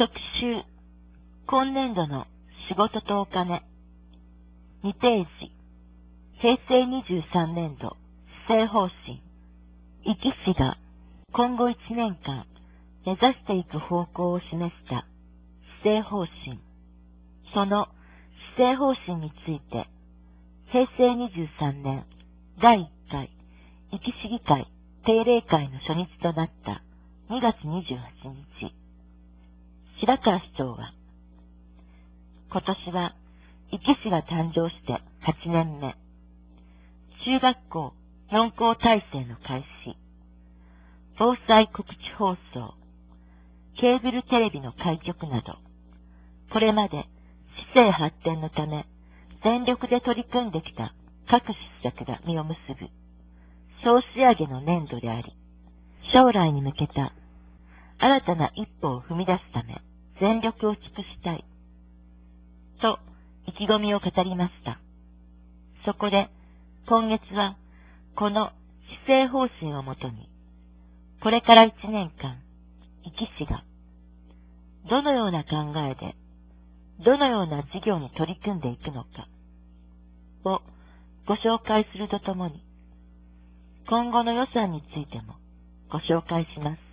特集、今年度の仕事とお金。2ページ、平成23年度施政方針。壱岐市が今後1年間目指していく方向を示した施政方針。その施政方針について、平成23年第1回壱岐市議会定例会の初日となった2月28日、白川市長は、今年は壱岐市が誕生して8年目、中学校4校体制の開始、防災告知放送、ケーブルテレビの開局など、これまで市政発展のため全力で取り組んできた各施策が実を結ぶ総仕上げの年度であり、将来に向けた新たな一歩を踏み出すため全力を尽くしたい、と意気込みを語りました。そこで今月はこの施政方針をもとに、これから1年間、壱岐市がどのような考えで、どのような事業に取り組んでいくのかをご紹介するとともに、今後の予算についてもご紹介します。